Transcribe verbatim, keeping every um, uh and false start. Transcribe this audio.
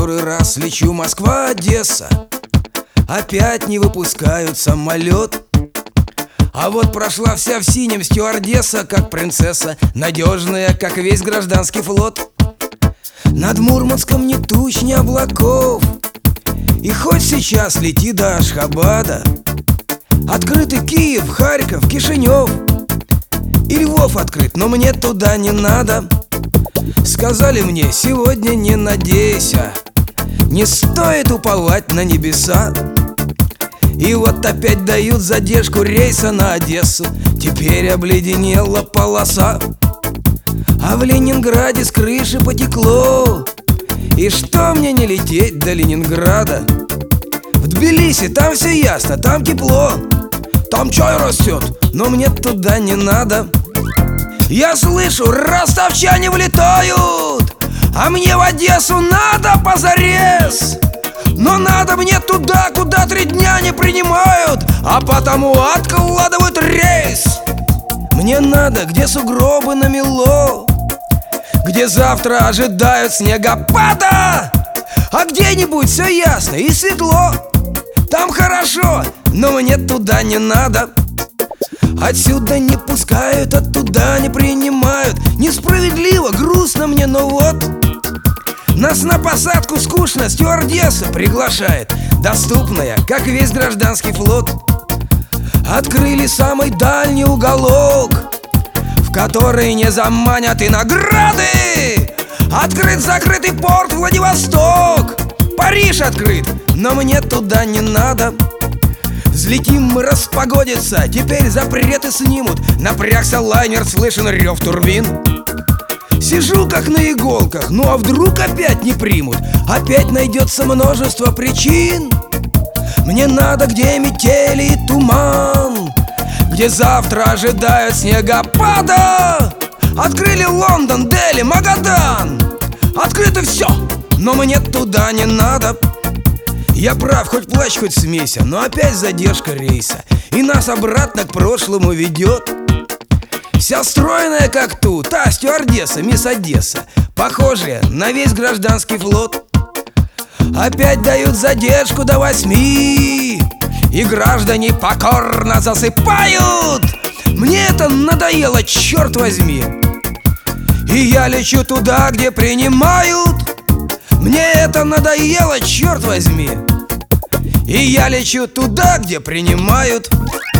который раз лечу Москва-Одесса. Опять не выпускают самолет. А вот прошла вся в синем стюардесса, как принцесса, надежная, как весь гражданский флот. Над Мурманском ни туч, ни облаков, и хоть сейчас лети до Ашхабада. Открыты Киев, Харьков, Кишинев, и Львов открыт, но мне туда не надо. Сказали мне: сегодня не надейся, не стоит уповать на небеса. И вот опять дают задержку рейса на Одессу. Теперь обледенела полоса, а в Ленинграде с крыши потекло. И что мне не лететь до Ленинграда? В Тбилиси там все ясно, там тепло, там чай растет, но мне туда не надо. Я слышу, ростовчане влетают, а мне в Одессу надо позарез. Но надо мне туда, куда три дня не принимают, а потому откладывают рейс. Мне надо, где сугробы намело, где завтра ожидают снегопада. А где-нибудь все ясно и светло, там хорошо, но мне туда не надо. Отсюда не пускают, оттуда не принимают. Несправедливо, грустно мне, но вот нас на посадку скучно стюардесса приглашает, доступная, как весь гражданский флот. Открыли самый дальний уголок, в который не заманят и награды. Открыт закрытый порт Владивосток, Париж открыт, но мне туда не надо. Взлетим мы, распогодится, теперь запреты снимут. Напрягся лайнер, слышен рев турбин. Сижу как на иголках, ну а вдруг опять не примут? Опять найдется множество причин. Мне надо, где метели и туман, где завтра ожидают снегопада. Открыли Лондон, Дели, Магадан. Открыто все, но мне туда не надо. Я прав, хоть плачь, хоть смейся, но опять задержка рейса, и нас обратно к прошлому ведет. Вся стройная, как тут, та стюардесса, мисс Одесса, похожая на весь гражданский флот. Опять дают задержку до восьми, и граждане покорно засыпают. Мне это надоело, черт возьми. И я лечу туда, где принимают. Мне это надоело, черт возьми. И я лечу туда, где принимают.